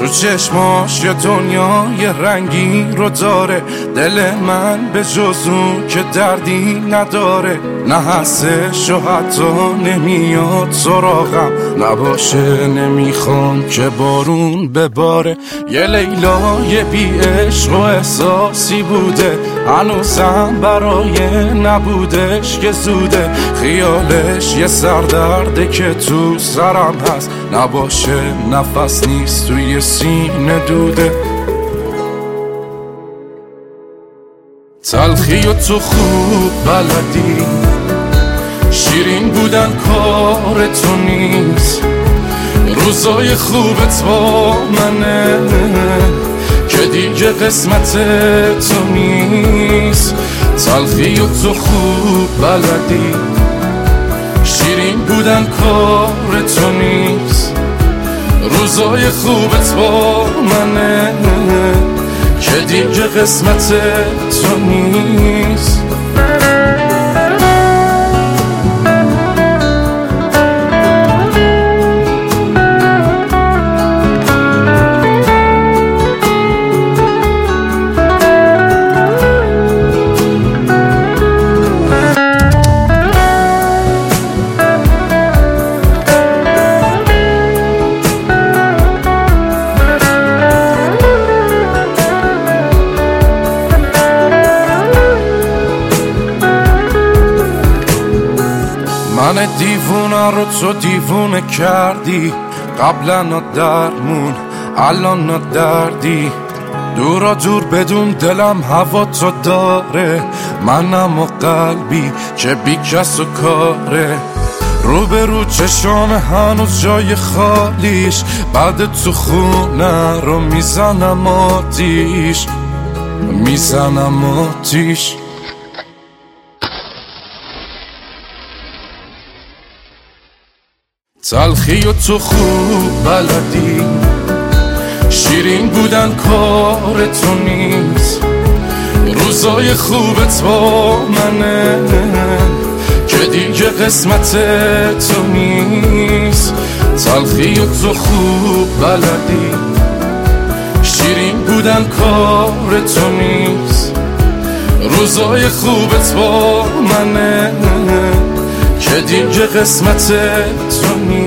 تو چشماش یه دنیای رنگی رو داره، دل من به جز اون که دردی نداره. نه هستش و حتی نمیاد سراغم، نباشه نمیخوام که بارون بباره. یه لیلای بی عشق و احساسی بوده، هنوزم برای نبودش که زوده. خیالش یه سردرده که تو سرم هست، نباشه نفس نیست توی سینه دوده. تلخی و تو خوب بلدی، شیرین بودن کار تو نیست. روزای خوبت با منه که دیگه قسمت تو نیست. تلخی و تو خوب بلدی، شیرین بودن کار تو نیست. روزای خوبت با منه که دیگه قسمت تو نیست. من دیوونه رو تو دیوونه کردی، قبلا درمون الان دردی. دورا دور بدون دلم هوا تو داره، منم و قلبی که بی کس و کاره. روبرو چشام هنوز جای خالیش، بعد تو خونه رو میزنم آتیش، میزنم آتیش. تلخی و تو خوب بلدی، شیرین بودن کار تو نیست. روزای خوبت با منه که دیگه قسمت تو نیست. تلخی و تو خوب بلدی، شیرین بودن کار تو نیست. روزای خوبت با منه که دیگه قسمت تو نیست.